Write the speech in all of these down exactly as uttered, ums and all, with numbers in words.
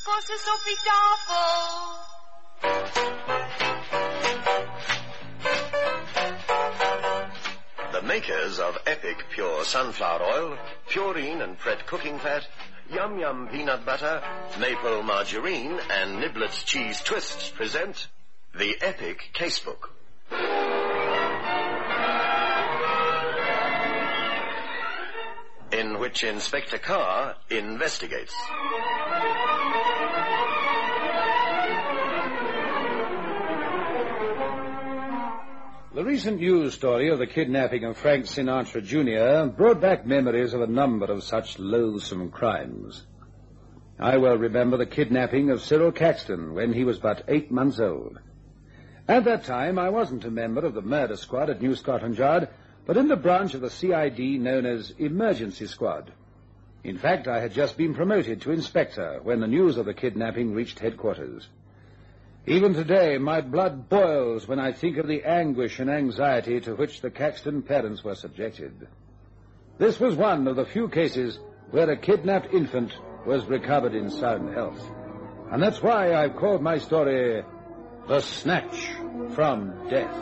Kos is op die tafel. The makers of Epic Pure Sunflower Oil, Purine and Pret Cooking Fat, Yum Yum Peanut Butter, Maple Margarine, and Niblets Cheese Twists present the Epic Casebook. In which Inspector Carr investigates. The recent news story of the kidnapping of Frank Sinatra Junior brought back memories of a number of such loathsome crimes. I well remember the kidnapping of Cyril Caxton when he was but eight months old. At that time, I wasn't a member of the murder squad at New Scotland Yard, but in the branch of the C I D known as Emergency Squad. In fact, I had just been promoted to inspector when the news of the kidnapping reached headquarters. Even today, my blood boils when I think of the anguish and anxiety to which the Caxton parents were subjected. This was one of the few cases where a kidnapped infant was recovered in sound health. And that's why I've called my story The Snatch from Death.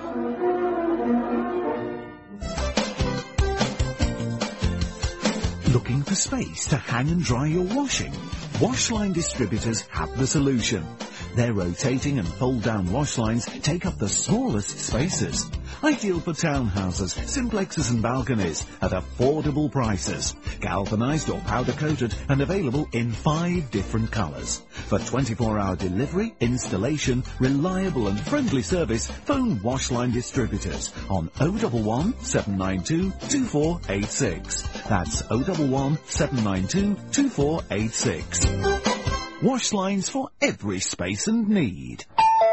Looking for space to hang and dry your washing? Washline distributors have the solution. Their rotating and fold-down wash lines take up the smallest spaces. Ideal for townhouses, simplexes and balconies at affordable prices. Galvanized or powder-coated and available in five different colors. For twenty-four hour delivery, installation, reliable and friendly service, phone Washline distributors on oh one one, seven nine two, two four eight six. That's oh one one, seven nine two, two four eight six. Wash lines for every space and need.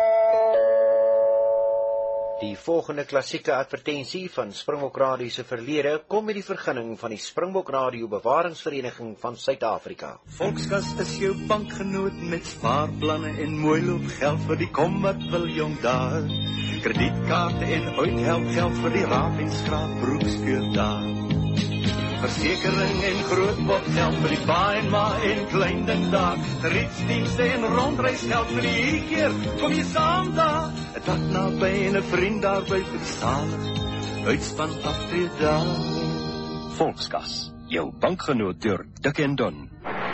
Die volgende klassieke advertensie van Springbok Radio se verlede kom met die vergunning van die Springbok Radio Bewaringsvereniging van Suid-Afrika. Volkskas is jou bankgenoot met spaarplanne en mooi loop geld vir die kom wat wil jong daar. Kredietkaarte en uithelp geld vir die raap en skraap broekskeur daar. Versekering en groot pot geld vir die pa en ma en klein ding daar. Gerietsdienste en rondreisgeld vir die hierdie keer. Kom jy saam daar? Het dat naby en 'n vriend daar by vir die salig. Uitspan aftree daar. Volkskas, jou bankgenoot deur dik en dun.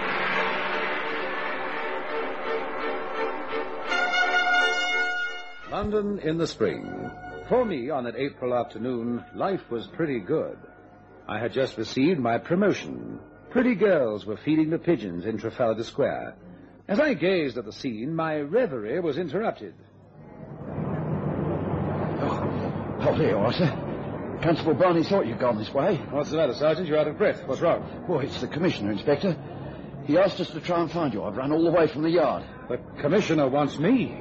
London in the spring. For me, on that April afternoon, life was pretty good. I had just received my promotion. Pretty girls were feeding the pigeons in Trafalgar Square. As I gazed at the scene, my reverie was interrupted. Oh, oh there you are, sir. Constable Barney thought you'd gone this way. What's the matter, Sergeant? You're out of breath. What's wrong? Well, it's the Commissioner, Inspector. He asked us to try and find you. I've run all the way from the yard. The Commissioner wants me.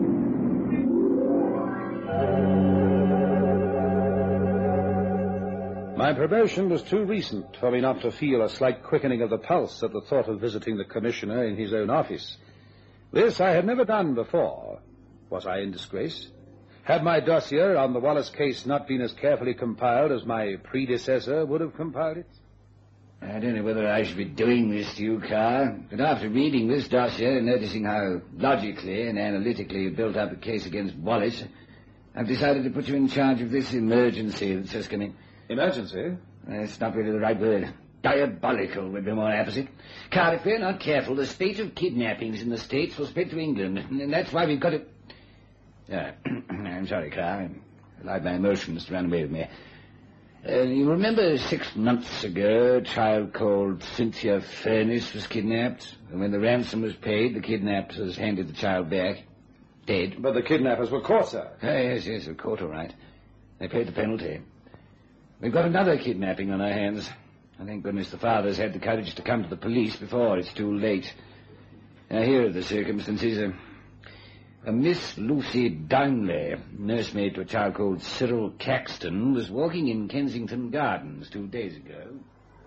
My promotion was too recent for me not to feel a slight quickening of the pulse at the thought of visiting the Commissioner in his own office. This I had never done before. Was I in disgrace? Had my dossier on the Wallace case not been as carefully compiled as my predecessor would have compiled it? I don't know whether I should be doing this to you, Carr, but after reading this dossier and noticing how logically and analytically you built up a case against Wallace, I've decided to put you in charge of this emergency that's just come in. Emergency? That's not really the right word. Diabolical would be more apposite. Carr, if we're not careful, the spate of kidnappings in the States will spread to England, and that's why we've got to... Uh, I'm sorry, Carr. I allowed my emotions to run away with me. Uh, you remember six months ago, a child called Cynthia Furnace was kidnapped, and when the ransom was paid, the kidnappers handed the child back, dead. But the kidnappers were caught, sir. Oh, yes, yes, they were caught, all right. They paid the penalty. We've got another kidnapping on our hands. I thank goodness the father's had the courage to come to the police before it's too late. Now, here are the circumstances. A, a Miss Lucy Downley, nursemaid to a child called Cyril Caxton, was walking in Kensington Gardens two days ago.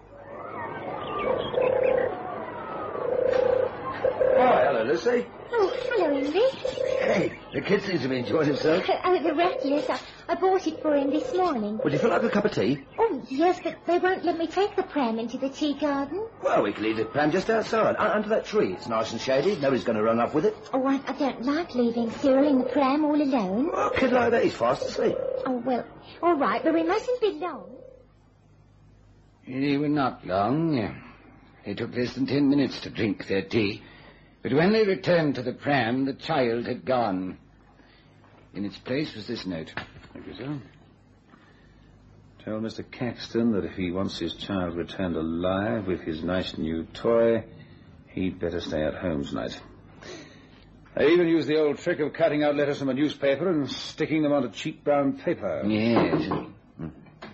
Oh, hello, Lucy. Oh, hello, Henry. Hey, the kid seems to be enjoying himself. Oh, the rat, yes. I, I bought it for him this morning. Would you feel like a cup of tea? Oh, Oh, yes, but they won't let me take the pram into the tea garden. Well, we can leave the pram just outside, un- under that tree. It's nice and shady. Nobody's going to run up with it. Oh, I, I don't like leaving Cyril in the pram all alone. Well, a kid like that, he's fast asleep. Oh, well, all right, but we mustn't be long. They were not long. It took less than ten minutes to drink their tea. But when they returned to the pram, the child had gone. In its place was this note. Thank you, sir. Tell Mister Caxton that if he wants his child returned alive with his nice new toy, he'd better stay at home tonight. I even used the old trick of cutting out letters from a newspaper and sticking them onto cheap brown paper. Yes. Hmm.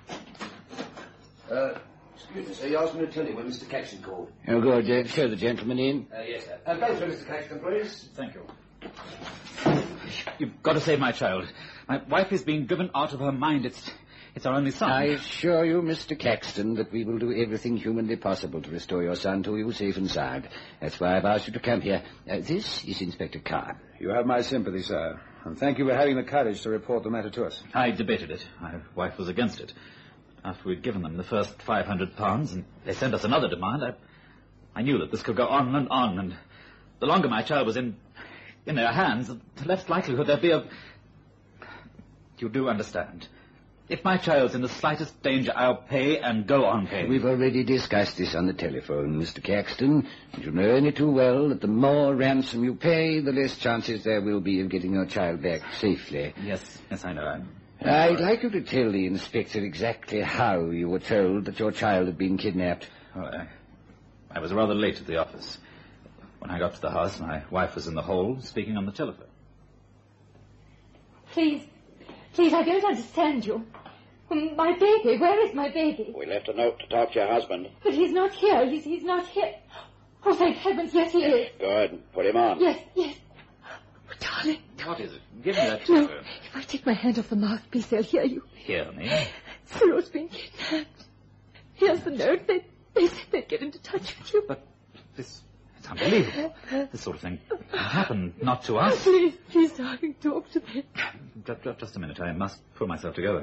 Uh, excuse me, sir. You asked me to tell you when Mister Caxton called. Oh, good. Uh, show the gentleman in. Uh, yes, sir. Uh, go through, Mister Caxton, please. Thank you. You've got to save my child. My wife is being driven out of her mind. It's... It's our only son. I assure you, Mister Caxton, that we will do everything humanly possible to restore your son to you safe and sound. That's why I've asked you to come here. Uh, this is Inspector Carr. You have my sympathy, sir. And thank you for having the courage to report the matter to us. I debated it. My wife was against it. After we'd given them the first five hundred pounds and they sent us another demand, I, I knew that this could go on and on. And the longer my child was in, in their hands, the less likelihood there'd be of... You do understand. If my child's in the slightest danger, I'll pay and go on paying. We've already discussed this on the telephone, Mister Caxton. And you know only too well that the more ransom you pay, the less chances there will be of getting your child back safely. Yes, yes, I know. I'm... I'd like you to tell the inspector exactly how you were told that your child had been kidnapped. Oh, I, I was rather late at the office. When I got to the house, my wife was in the hall, speaking on the telephone. Please, please, I don't understand you. My baby, where is my baby? We left a note to talk to your husband. But he's not here. He's, he's not here. Oh, thank heavens, yes, he is. Go ahead and put him on. Yes, yes. Oh, darling. What is it? Give me that No, telephone. if I take my hand off the mouthpiece, they'll hear you. Hear me? Cyril's been kidnapped. Here's the note. They, they said they'd get into touch with you. But this... It's unbelievable. This sort of thing happened not to us. Please, please, darling, talk to me. Just, just, just a minute. I must pull myself together.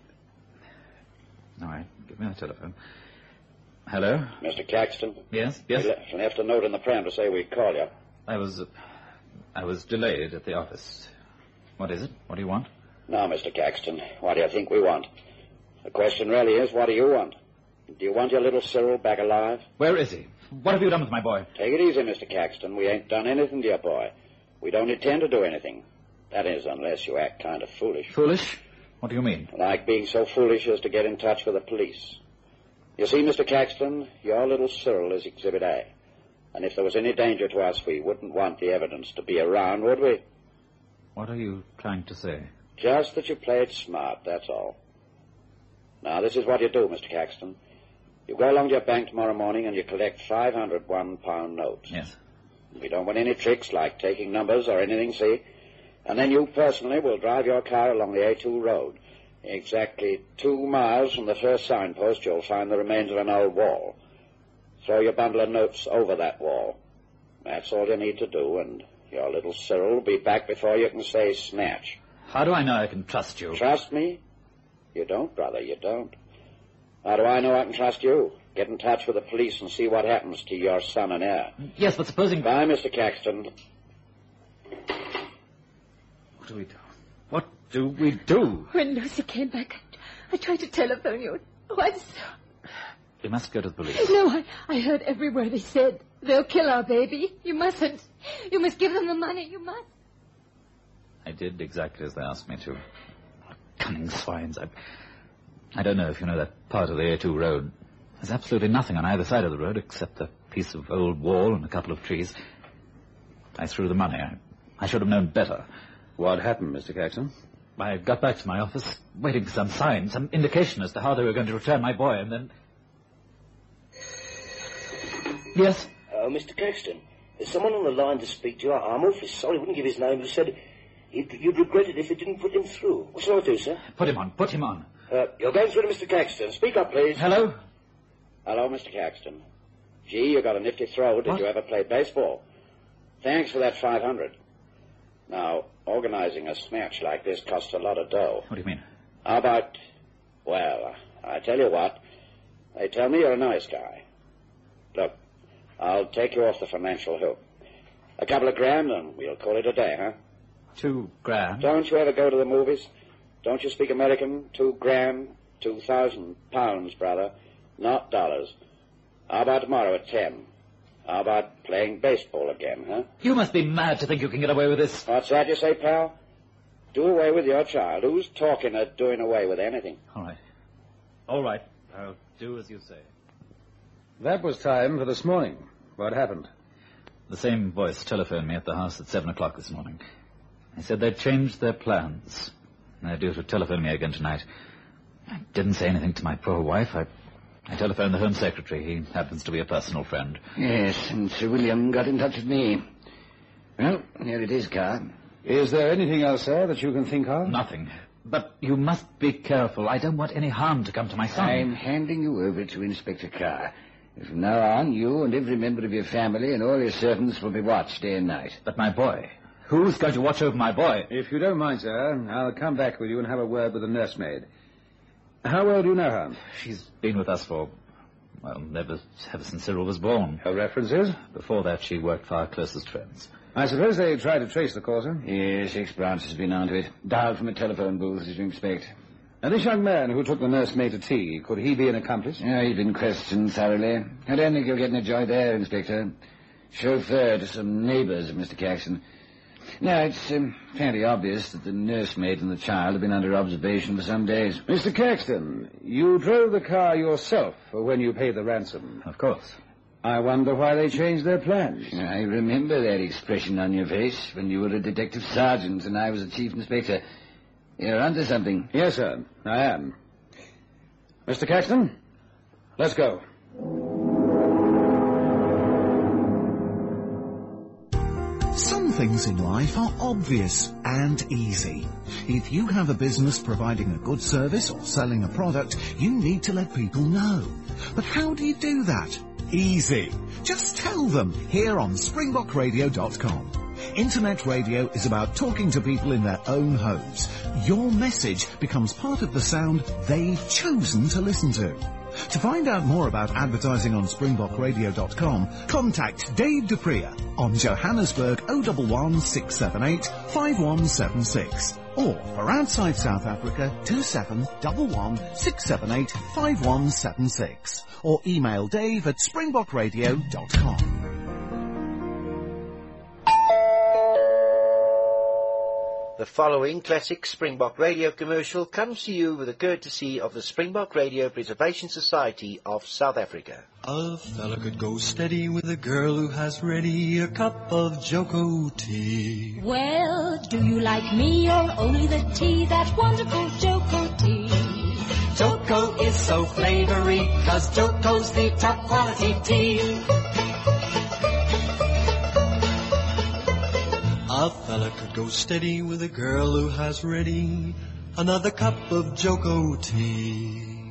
All right, give me the telephone. Hello? Mister Caxton? Yes, yes? We le- left a note in the pram to say we'd call you. I was... Uh, I was delayed at the office. What is it? What do you want? Now, Mister Caxton, what do you think we want? The question really is, what do you want? Do you want your little Cyril back alive? Where is he? What have you done with my boy? Take it easy, Mister Caxton. We ain't done anything to your boy. We don't intend to do anything. That is, unless you act kind of foolish. Foolish? What do you mean? Like being so foolish as to get in touch with the police. You see, Mister Caxton, your little Cyril is Exhibit A. And if there was any danger to us, we wouldn't want the evidence to be around, would we? What are you trying to say? Just that you played smart, that's all. Now, this is what you do, Mister Caxton. You go along to your bank tomorrow morning and you collect five hundred one-pound notes. Yes. We don't want any tricks like taking numbers or anything, see? And then you personally will drive your car along the A two road. Exactly two miles from the first signpost, you'll find the remains of an old wall. Throw your bundle of notes over that wall. That's all you need to do, and your little Cyril will be back before you can say snatch. How do I know I can trust you? Trust me? You don't, brother, you don't. How do I know I can trust you? Get in touch with the police and see what happens to your son and heir. Yes, but supposing... Bye, Mister Caxton. What do we do? What do we do? When Lucy came back, I tried to telephone you. Oh, I'm so... We must go to the police. No, I, I heard every word they said. They'll kill our baby. You mustn't. You must give them the money. You must. I did exactly as they asked me to. Cunning swines. I, I don't know if you know that part of the A two road. There's absolutely nothing on either side of the road except a piece of old wall and a couple of trees. I threw the money. I, I should have known better. What happened, Mister Caxton? I got back to my office, waiting for some sign, some indication as to how they were going to return my boy, and then... Yes? Oh, Mister Caxton, there's someone on the line to speak to you. I'm awfully sorry, wouldn't give his name, who said you'd, you'd regret it if you didn't put him through. What shall I do, sir? Put him on, put him on. Uh, you're going through to Mister Caxton. Speak up, please. Hello? Hello, Mister Caxton. Gee, you got a nifty throw. Did what? you ever play baseball? Thanks for that five hundred. Now, organizing a snatch like this costs a lot of dough. What do you mean? How about, well, I tell you what, they tell me you're a nice guy. Look, I'll take you off the financial hook. A couple of grand and we'll call it a day, huh? Two grand? Don't you ever go to the movies? Don't you speak American? Two grand, two thousand pounds, brother, not dollars. How about tomorrow at ten? How about playing baseball again, huh? You must be mad to think you can get away with this. What's that you say, pal? Do away with your child. Who's talking of doing away with anything? All right. All right. I'll do as you say. That was time for this morning. What happened? The same voice telephoned me at the house at seven o'clock this morning. They said they'd changed their plans. They're due to telephone me again tonight. I didn't say anything to my poor wife. I, I telephoned the Home Secretary. He happens to be a personal friend. Yes, and Sir William got in touch with me. Well, here it is, Carr. Is there anything else, sir, that you can think of? Nothing. But you must be careful. I don't want any harm to come to my son. I'm handing you over to Inspector Carr. From now on, you and every member of your family and all your servants will be watched day and night. But my boy... Who's going to watch over my boy? If you don't mind, sir, I'll come back with you and have a word with the nursemaid. How well do you know her? She's been with us for, well, ever, ever since Cyril was born. Her references? Before that, she worked for our closest friends. I suppose they tried to trace the causer? Yes, X-Branch has been onto it. Dialed from a telephone booth, as you expect. And this young man who took the nursemaid to tea, could he be an accomplice? Yeah, he's been questioned thoroughly. I don't think you'll get any joy there, Inspector. Chauffeur to some neighbours of Mister Caxton. Now, it's um, fairly obvious that the nursemaid and the child have been under observation for some days. Mister Caxton, you drove the car yourself when you paid the ransom. Of course. I wonder why they changed their plans. I remember that expression on your face when you were a detective sergeant and I was a chief inspector. You're onto something. Yes, sir, I am. Mister Caxton, let's go. Some things in life are obvious and easy. If you have a business providing a good service or selling a product, you need to let people know. But how do you do that? Easy. Just tell them here on Springbok Radio dot com. Internet radio is about talking to people in their own homes. Your message becomes part of the sound they've chosen to listen to. To find out more about advertising on Springbok Radio dot com, contact Dave Dupree on Johannesburg oh one one, six seven eight, five one seven six. Or for outside South Africa, two seven one one, six seven eight, five one seven six. Or email Dave at Springbok Radio dot com. The following classic Springbok Radio commercial comes to you with the courtesy of the Springbok Radio Preservation Society of South Africa. A fella could go steady with a girl who has ready a cup of Joko tea. Well, do you like me or only the tea, that wonderful Joko tea? Joko is so flavory, 'cause Joko's the top quality tea. A fella could go steady with a girl who has ready another cup of Joko tea.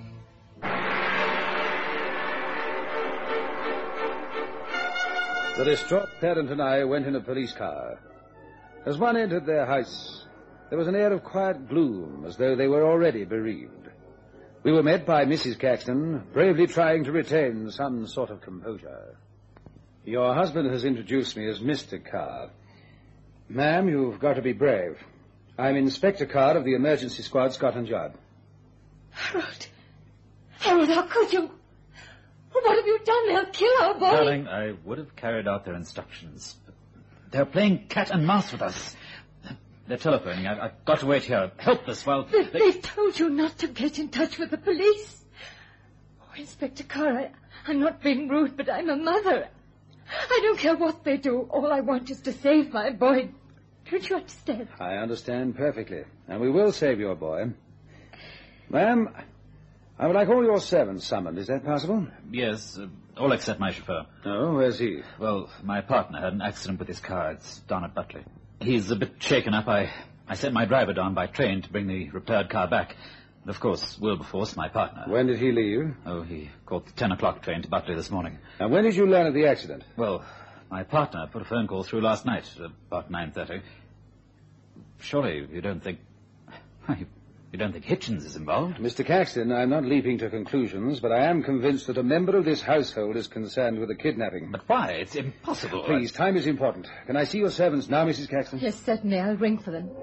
The distraught parent and I went in a police car. As one entered their house, there was an air of quiet gloom, as though they were already bereaved. We were met by Missus Caxton, bravely trying to retain some sort of composure. Your husband has introduced me as Mister Carr. Ma'am, you've got to be brave. I'm Inspector Carr of the Emergency Squad, Scotland Yard. Harold. Harold, how could you? What have you done? They'll kill our boy. Darling, I would have carried out their instructions. But they're playing cat and mouse with us. They're telephoning. I, I've got to wait here, helpless, while... They, they... They've told you not to get in touch with the police. Oh, Inspector Carr, I, I'm not being rude, but I'm a mother. I don't care what they do. All I want is to save my boy. Don't you understand? I understand perfectly. And we will save your boy. Ma'am, I would like all your servants summoned. Is that possible? Yes, uh, all except my chauffeur. Oh, where's he? Well, my partner had an accident with his car. It's down at Butley. He's a bit shaken up. I, I sent my driver down by train to bring the repaired car back. And, of course, Wilberforce, my partner... When did he leave? Oh, he caught the ten o'clock train to Butley this morning. And when did you learn of the accident? Well, my partner put a phone call through last night at about nine thirty. Surely you don't think... You, You don't think Hitchens is involved? Mister Caxton, I'm not leaping to conclusions, but I am convinced that a member of this household is concerned with the kidnapping. But why? It's impossible. Please, time is important. Can I see your servants now, Missus Caxton? Yes, certainly. I'll ring for them.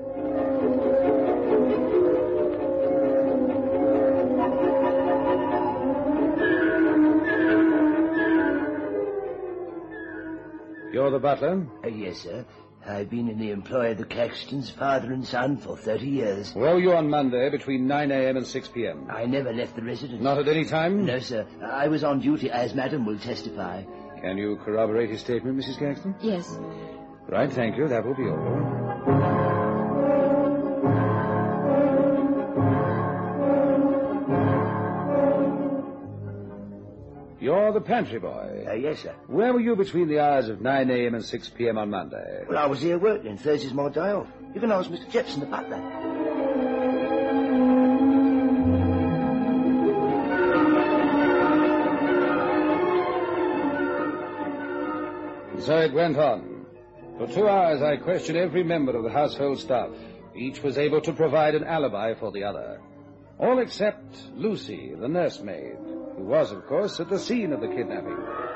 You're the butler? Uh, yes, sir. I've been in the employ of the Caxtons, father and son, for thirty years. Where were you on Monday between nine a.m. and six p.m.? I never left the residence. Not at any time? No, sir. I was on duty, as Madam will testify. Can you corroborate his statement, Missus Caxton? Yes. Right, thank you. That will be all. You're the pantry boy? Uh, yes, sir. Where were you between the hours of nine a.m. and six p.m. on Monday? Well, I was here working. Thursday's my day off. You can ask Mister Jepson, the butler. So it went on. For two hours I questioned every member of the household staff. Each was able to provide an alibi for the other. All except Lucy, the nursemaid, who was, of course, at the scene of the kidnapping.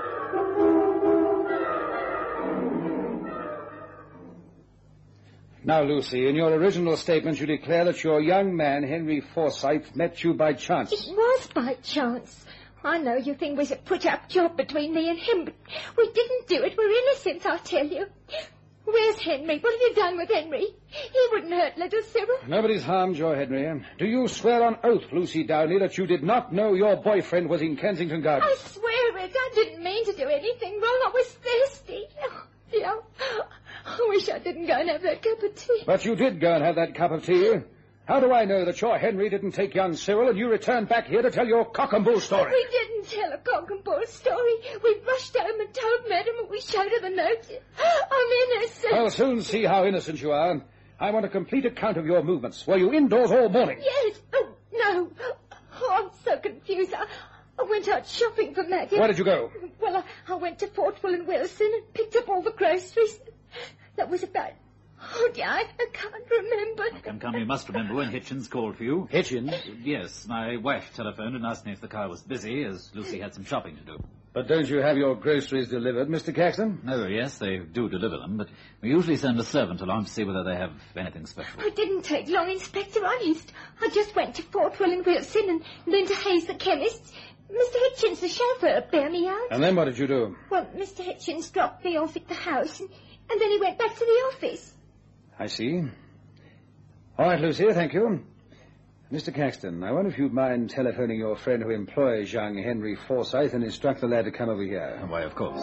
Now, Lucy, in your original statement you declare that your young man, Henry Forsyth, met you by chance. It was by chance. I know you think it was a put-up job between me and him, but we didn't do it. We're innocent, I tell you. Where's Henry? What have you done with Henry? He wouldn't hurt little Cyril. Nobody's harmed your Henry. Do you swear on oath, Lucy Downey, that you did not know your boyfriend was in Kensington Gardens? I swear it. I didn't mean to do anything wrong. I was thirsty. Oh, dear. I wish I didn't go and have that cup of tea. But you did go and have that cup of tea. How do I know that your Henry didn't take young Cyril and you returned back here to tell your cock and bull story? We didn't tell a cock and bull story. We rushed home and told Madam and we showed her the note. I'm innocent. I'll soon see how innocent you are. I want a complete account of your movements. Were you indoors all morning? Yes. Oh, no. Oh, I'm so confused. I, I went out shopping for Maggie. Where did you go? Well, I, I went to Fortwell and Wilson and picked up all the groceries. That was about... Oh, dear, I, I can't remember. Come, come, you must remember when Hitchens called for you. Hitchens? Yes, my wife telephoned and asked me if the car was busy, as Lucy had some shopping to do. But don't you have your groceries delivered, Mister Caxton? No, yes, they do deliver them, but we usually send a servant along to see whether they have anything special. It didn't take long, Inspector, honest. I just went to Fortwell and Wilson and then to Hayes the chemist. Mister Hitchens, the chauffeur, bear me out. And then what did you do? Well, Mister Hitchens dropped me off at the house, and, and then he went back to the office. I see. All right, Lucy, thank you. Mister Caxton, I wonder if you'd mind telephoning your friend who employs young Henry Forsyth and instruct the lad to come over here. Why, of course.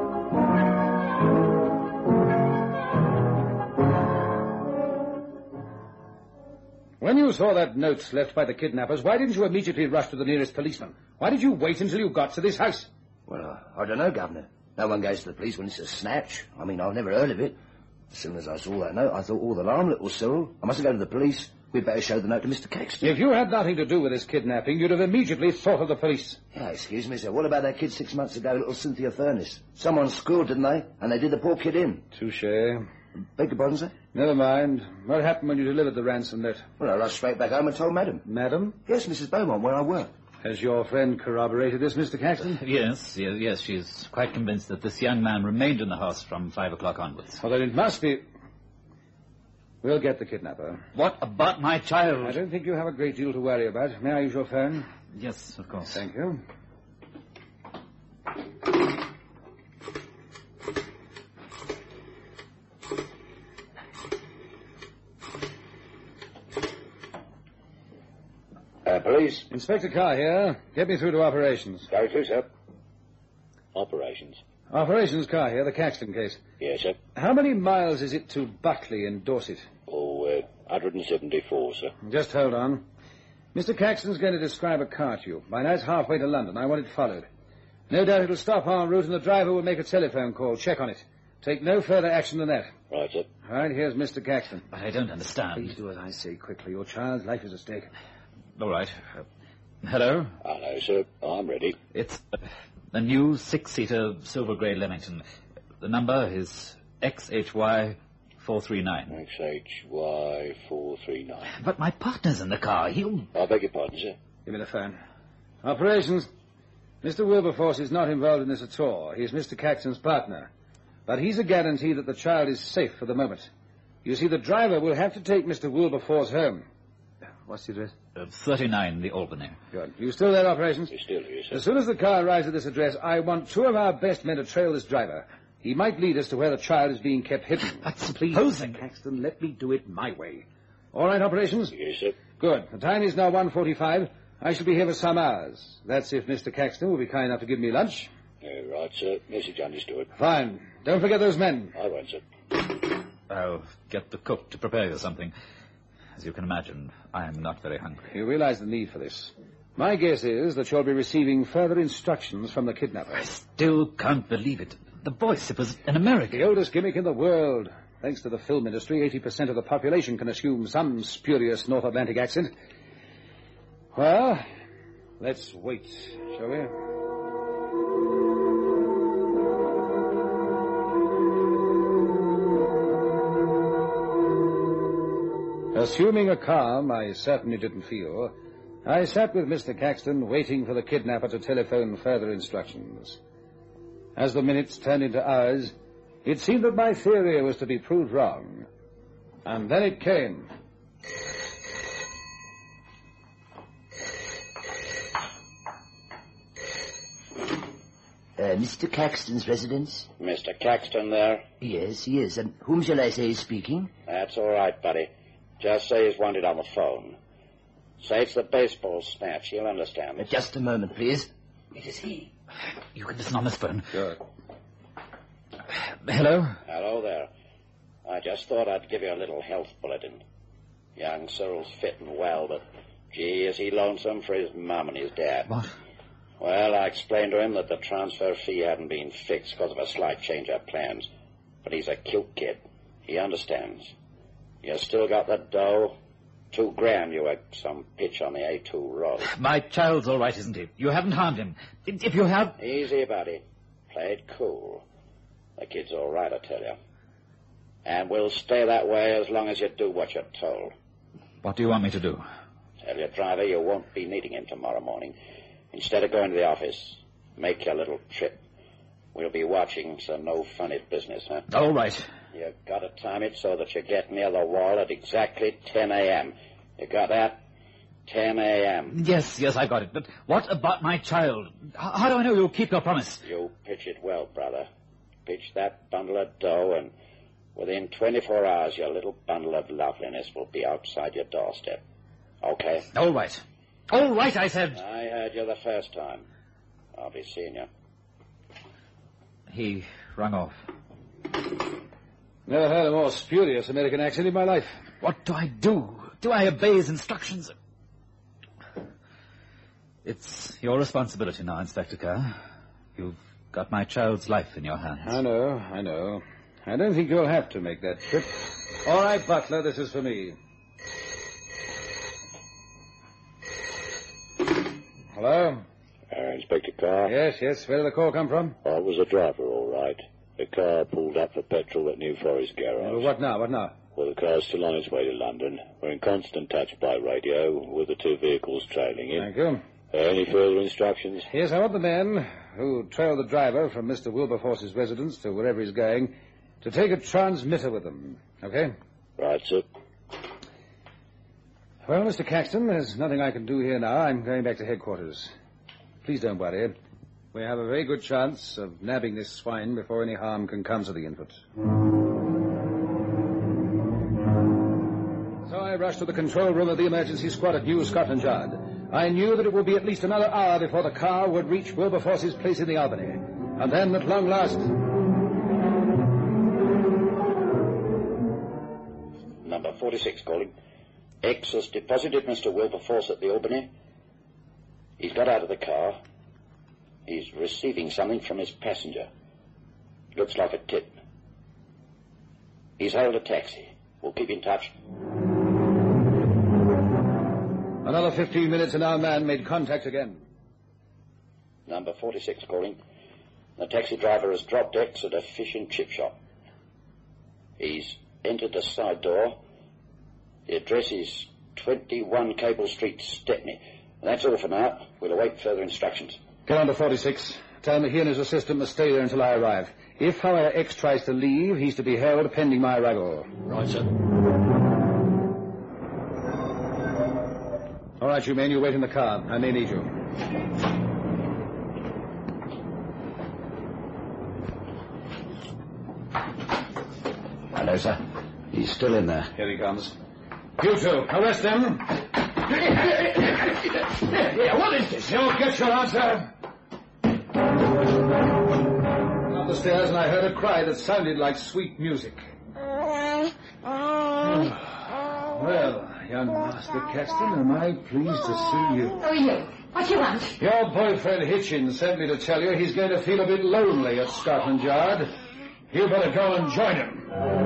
When you saw that note left by the kidnappers, why didn't you immediately rush to the nearest policeman? Why did you wait until you got to this house? Well, uh, I don't know, Governor. No one goes to the police when it's a snatch. I mean, I've never heard of it. As soon as I saw that note, I thought, all the alarm, little Cyril. I mustn't go to the police. We'd better show the note to Mister Caxton. If you had nothing to do with this kidnapping, you'd have immediately thought of the police. Yeah, excuse me, sir. What about that kid six months ago, little Cynthia Furness? Someone scored, didn't they? And they did the poor kid in. Touché. Beg your pardon, sir? Never mind. What happened when you delivered the ransom note? Well, I rushed straight back home and told Madam. Madam? Yes, Missus Beaumont, where I work. Has your friend corroborated this, Mister Caxton? Yes, yes, yes. She's quite convinced that this young man remained in the house from five o'clock onwards. Well, then it must be... We'll get the kidnapper. What about my child? I don't think you have a great deal to worry about. May I use your phone? Yes, of course. Thank you. Uh, police. Inspector Carr here. Get me through to operations. Go through, sir. Operations. Operations Carr here, the Caxton case. Yes, sir. How many miles is it to Buckley in Dorset? Oh, uh, one hundred seventy-four, sir. Just hold on. Mister Caxton's going to describe a car to you. By now it's halfway to London. I want it followed. No doubt it'll stop en route and the driver will make a telephone call. Check on it. Take no further action than that. Right, sir. All right, here's Mister Caxton. But I don't understand. Please do as I say quickly. Your child's life is at stake. All right. Uh, hello? Hello, sir. I'm ready. It's uh, a new six-seater silver grey Leamington. The number is X H Y four three nine. X H Y four three nine. But my partner's in the car. He'll... I beg your pardon, sir. Give me the phone. Operations. Mister Wilberforce is not involved in this at all. He's Mister Caxton's partner. But he's a guarantee that the child is safe for the moment. You see, the driver will have to take Mister Wilberforce home. What's the address? Uh, thirty-nine, the Albany. Good. You still there, Operations? We're still here, sir. As soon as the car arrives at this address, I want two of our best men to trail this driver. He might lead us to where the child is being kept hidden. But supposing... Mister Caxton, let me do it my way. All right, Operations? Yes, sir. Good. The time is now one forty-five. I shall be here for some hours. That's if Mister Caxton will be kind enough to give me lunch. Uh, right, sir. Message understood. Fine. Don't forget those men. I won't, sir. I'll get the cook to prepare you something. As you can imagine, I am not very hungry. You realize the need for this. My guess is that you'll be receiving further instructions from the kidnapper. I still can't believe it. The voice, it was an American. The oldest gimmick in the world. Thanks to the film industry, eighty percent of the population can assume some spurious North Atlantic accent. Well, let's wait, shall we? Assuming a calm I certainly didn't feel, I sat with Mister Caxton waiting for the kidnapper to telephone further instructions. As the minutes turned into hours, it seemed that my theory was to be proved wrong. And then it came. Uh, Mister Caxton's residence? Mister Caxton there? Yes, he is. And whom shall I say is speaking? That's all right, buddy. Just say he's wanted on the phone. Say it's the baseball snatch. He'll understand. Uh, just a moment, please. It is he. You can listen on this phone. Good. Hello? Hello there. I just thought I'd give you a little health bulletin. Young Cyril's fit and well, but, gee, is he lonesome for his mum and his dad. What? Well, I explained to him that the transfer fee hadn't been fixed because of a slight change of plans. But he's a cute kid. He understands. You still got the dough? Two grand you had some pitch on the A two road. My child's all right, isn't he? You haven't harmed him. If you have... Easy, buddy. Play it cool. The kid's all right, I tell you. And we'll stay that way as long as you do what you're told. What do you want me to do? Tell your driver you won't be needing him tomorrow morning. Instead of going to the office, make your little trip. We'll be watching, so no funny business, huh? All right. You gotta time it so that you get near the wall at exactly ten a.m. You got that? ten a.m. Yes, yes, I got it. But what about my child? How, how do I know you'll keep your promise? You pitch it well, brother. Pitch that bundle of dough, and within twenty-four hours, your little bundle of loveliness will be outside your doorstep. Okay? All right. All right, I said. I heard you the first time. I'll be seeing you. He rang off. Never heard a more spurious American accent in my life. What do I do? Do I obey his instructions? It's your responsibility now, Inspector Kerr. You've got my child's life in your hands. I know, I know. I don't think you'll have to make that trip. All right, Butler, this is for me. Hello? Uh, Inspector Carr? Yes, yes. Where did the call come from? Oh, it was a driver, all right. The car pulled up for petrol at New Forest Garage. Yeah, well, what now? What now? Well, the car's still on its way to London. We're in constant touch by radio with the two vehicles trailing it. Thank you. Uh, any further instructions? Yes, I want the men who trail the driver from Mister Wilberforce's residence to wherever he's going to take a transmitter with them. Okay? Right, sir. Well, Mister Caxton, there's nothing I can do here now. I'm going back to headquarters. Please don't worry. We have a very good chance of nabbing this swine before any harm can come to the infant. So I rushed to the control room of the emergency squad at New Scotland Yard. I knew that it would be at least another hour before the car would reach Wilberforce's place in the Albany. And then, at long last... Number forty-six calling. X has deposited Mister Wilberforce at the Albany. He's got out of the car. He's receiving something from his passenger. Looks like a tip. He's hailed a taxi. We'll keep in touch. Another fifteen minutes and our man made contact again. Number forty-six calling. The taxi driver has dropped X at a fish and chip shop. He's entered the side door. The address is twenty-one Cable Street, Stepney. That's all for now. We'll await further instructions. Go on to forty-six. Tell me he and his assistant must stay there until I arrive. If, however, X tries to leave, he's to be held pending my arrival. Right, sir. All right, you men, you wait in the car. I may need you. Hello, sir. He's still in there. Here he comes. You two, arrest them. Yeah, what is this? You'll get your answer. Up the stairs, and I heard a cry that sounded like sweet music. Well, young Master Caxton, am I pleased to see you. Oh, you. What you want? Your boyfriend Hitchins sent me to tell you he's going to feel a bit lonely at Scotland Yard. You better go and join him.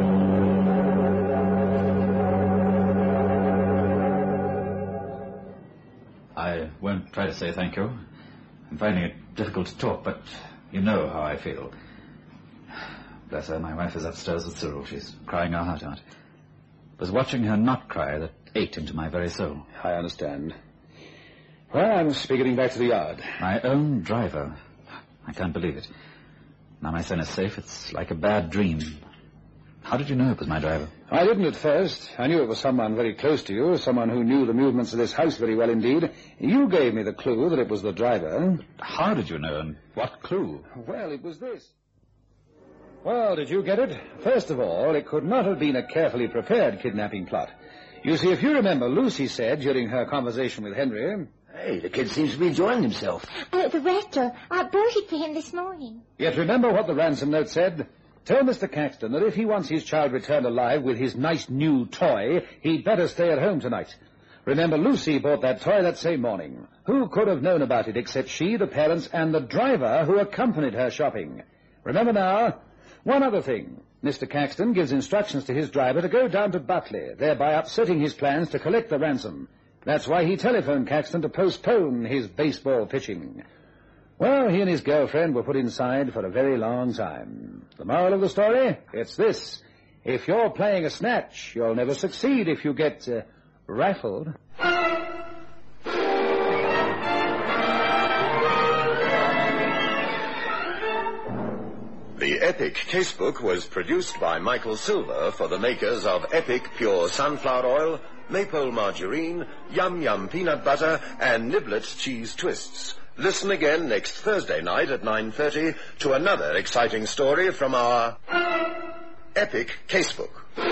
I won't try to say thank you. I'm finding it difficult to talk, but you know how I feel. Bless her, my wife is upstairs with Cyril. She's crying her heart out. It was watching her not cry that ate into my very soul. I understand. Well, I must be getting back to the yard. My own driver. I can't believe it. Now my son is safe, it's like a bad dream. How did you know it was my driver? I didn't at first. I knew it was someone very close to you, someone who knew the movements of this house very well indeed. You gave me the clue that it was the driver. How did you know, and what clue? Well, it was this. Well, did you get it? First of all, it could not have been a carefully prepared kidnapping plot. You see, if you remember, Lucy said during her conversation with Henry... Hey, the kid seems to be enjoying himself. Uh, the rector. I bought it for him this morning. Yet remember what the ransom note said? Tell Mister Caxton that if he wants his child returned alive with his nice new toy, he'd better stay at home tonight. Remember, Lucy bought that toy that same morning. Who could have known about it except she, the parents, and the driver who accompanied her shopping? Remember now, one other thing. Mister Caxton gives instructions to his driver to go down to Butley, thereby upsetting his plans to collect the ransom. That's why he telephoned Caxton to postpone his baseball pitching. Well, he and his girlfriend were put inside for a very long time. The moral of the story? It's this. If you're playing a snatch, you'll never succeed if you get uh, raffled. The Epic Casebook was produced by Michael Silver for the makers of Epic Pure Sunflower Oil, Maple Margarine, Yum Yum Peanut Butter, and Niblets Cheese Twists. Listen again next Thursday night at nine thirty to another exciting story from our Epic Casebook.